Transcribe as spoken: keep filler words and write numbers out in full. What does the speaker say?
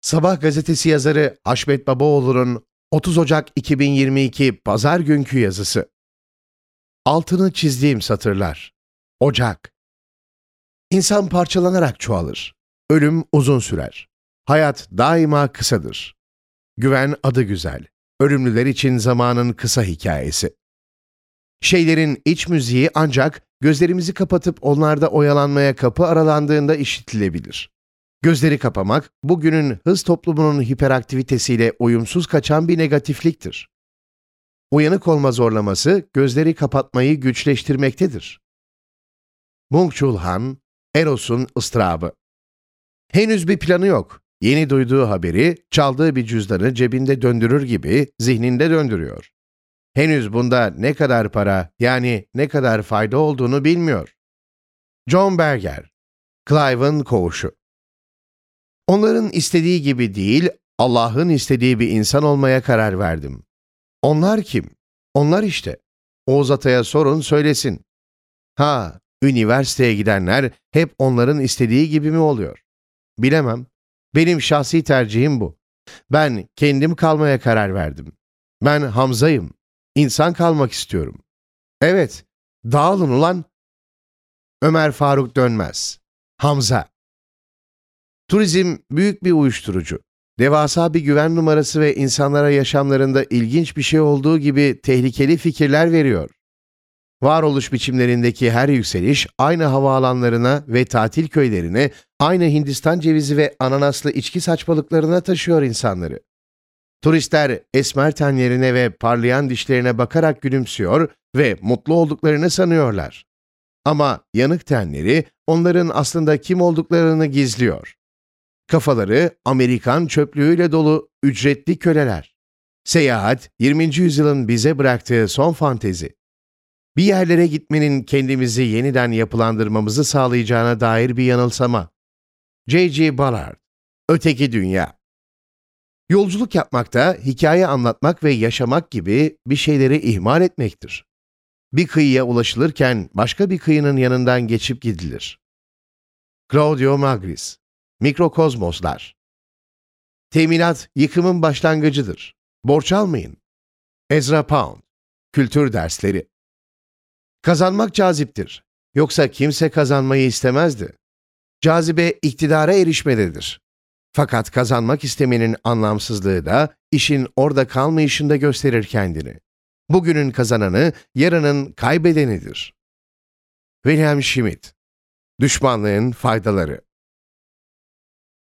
Sabah gazetesi yazarı Haşmet Babaoğlu'nun otuz Ocak iki bin yirmi iki Pazar günkü yazısı. Altını çizdiğim satırlar. Ocak. İnsan parçalanarak çoğalır. Ölüm uzun sürer. Hayat daima kısadır. Güven adı güzel. Ölümlüler için zamanın kısa hikayesi. Şeylerin iç müziği ancak gözlerimizi kapatıp onlarda oyalanmaya kapı aralandığında işitilebilir. Gözleri kapamak, bugünün hız toplumunun hiperaktivitesiyle uyumsuz kaçan bir negatifliktir. Uyanık olma zorlaması, gözleri kapatmayı güçleştirmektedir. Byung-Chul Han, Eros'un ıstırabı. Henüz bir planı yok. Yeni duyduğu haberi, çaldığı bir cüzdanı cebinde döndürür gibi zihninde döndürüyor. Henüz bunda ne kadar para, yani ne kadar fayda olduğunu bilmiyor. John Berger, Clive'ın koğuşu. Onların istediği gibi değil, Allah'ın istediği bir insan olmaya karar verdim. Onlar kim? Onlar işte. Oğuz Atay'a sorun, söylesin. Ha, üniversiteye gidenler hep onların istediği gibi mi oluyor? Bilemem. Benim şahsi tercihim bu. Ben kendim kalmaya karar verdim. Ben Hamza'yım. İnsan kalmak istiyorum. Evet, dağılın ulan. Ömer Faruk Dönmez. Hamza. Turizm büyük bir uyuşturucu. Devasa bir güven numarası ve insanlara yaşamlarında ilginç bir şey olduğu gibi tehlikeli fikirler veriyor. Varoluş biçimlerindeki her yükseliş aynı havaalanlarına ve tatil köylerine, aynı Hindistan cevizi ve ananaslı içki saçmalıklarına taşıyor insanları. Turistler esmer tenlerine ve parlayan dişlerine bakarak gülümsüyor ve mutlu olduklarını sanıyorlar. Ama yanık tenleri onların aslında kim olduklarını gizliyor. Kafaları Amerikan çöplüğüyle dolu ücretli köleler. Seyahat, yirminci yüzyılın bize bıraktığı son fantezi. Bir yerlere gitmenin kendimizi yeniden yapılandırmamızı sağlayacağına dair bir yanılsama. J G Ballard, Öteki Dünya. Yolculuk yapmakta, hikaye anlatmak ve yaşamak gibi bir şeyleri ihmal etmektir. Bir kıyıya ulaşılırken başka bir kıyının yanından geçip gidilir. Claudio Magris, Mikrokozmoslar. Teminat, yıkımın başlangıcıdır. Borç almayın. Ezra Pound, Kültür Dersleri. Kazanmak caziptir. Yoksa kimse kazanmayı istemezdi. Cazibe iktidara erişmededir. Fakat kazanmak istemenin anlamsızlığı da işin orada kalmayışında gösterir kendini. Bugünün kazananı, yarının kaybedenidir. Wilhelm Schmidt, Düşmanlığın Faydaları.